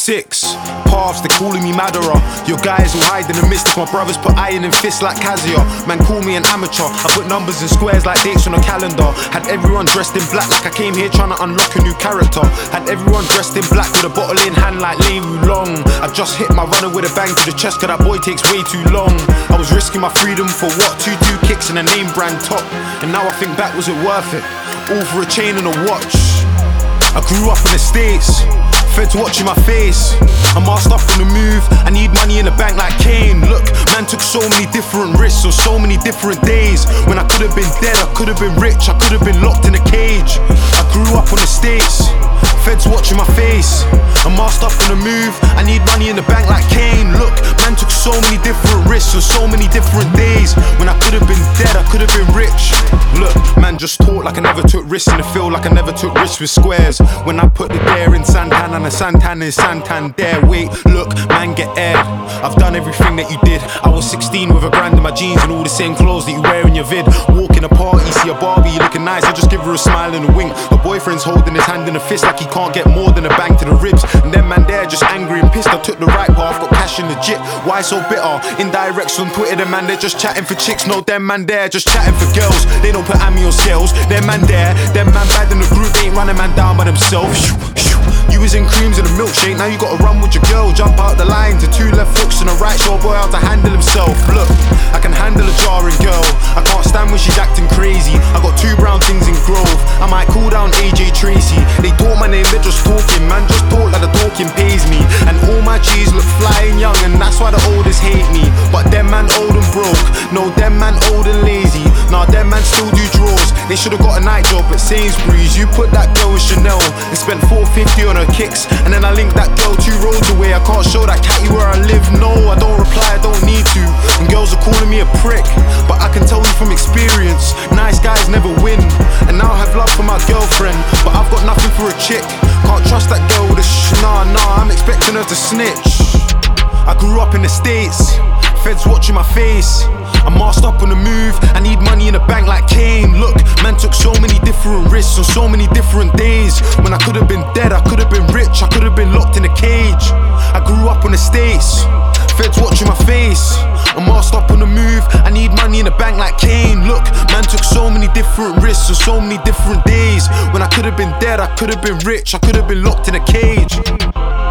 6 paths, they're calling me Madara. Your guys will hide in the midst. My brothers put iron in fists like Kazuya. Man call me an amateur. I put numbers in squares like dates on a calendar. Had everyone dressed in black like I came here trying to unlock a new character. Had everyone dressed in black with a bottle in hand like Lei Wulong. I just hit my runner with a bang to the chest cause that boy takes way too long. I was risking my freedom for what? 2 kicks and a name brand top. And now I think back, was it worth it? All for a chain and a watch. I grew up in the States, feds watching my face. I'm asked up on the move, I need money in the bank like Kane. Look, man took so many different risks on so many different days. When I could've been dead, I could've been rich, I could've been locked in a cage. I grew up on the States, feds watching my face. I'm asked up on the move, I need money in the bank like Kane. Look, man took so many different risks on so many different days. When I could've been dead, I could've been rich. Look, man just talk like I never took risks in the field, like I never took risks with squares. When I put the dare in Santan and the Santan in Santander. Wait, look, man get aired. I've done everything that you did. I was 16 with a grand in my jeans and all the same clothes that you wear in your vid. Walk in a party, see a Barbie, you looking nice, I just give her a smile and a wink. Her boyfriend's holding his hand in a fist like he can't get more than a bang to the ribs. And then man there just angry and pissed. I took the right path, got cash in the jit. Why so bitter? Indirects on Twitter, them man they're just chatting for chicks. No, them man there just chatting for girls. They don't put ammo on scales. Them man there, them man bad in the group, they ain't running man down by themselves. You was in creams and a milkshake, now you gotta run with your girl. Jump out the line to 2 left hooks and a right, show a boy how to handle himself. Look, I can handle a jarring girl, I can't stand when she's acting crazy. I got 2 brown things in Grove, I might call down AJ Tracy. They talk my name, they're just talking, man just talk like the talking pays me. And all my G's look flying young and that's why the oldest hate me. But them man old and broke, no them man old and lazy. Nah, them man still do draws, they should've got a night job at Sainsbury's. You put that girl with Chanel and spent $450 on her kicks, and then I linked that girl 2 roads away. I can't show that catty where I live, no, I don't reply, I don't need to. And girls are calling me a prick, but I can tell you from experience, nice guys never win. And now I have love for my girlfriend, but I've got nothing for a chick. Can't trust that girl with a nah, I'm expecting her to snitch. I grew up in the States, feds watching my face. I'm masked up on the move, I need money in the bank like Kane. Look, man took so many different risks on so many different days. When I could've been dead, I could've been rich, I could've been locked in a cage. I grew up on the States, feds watching my face. I'm masked up on the move, I need money in the bank like Kane. Look, man took so many different risks on so many different days. When I could've been dead, I could've been rich, I could've been locked in a cage.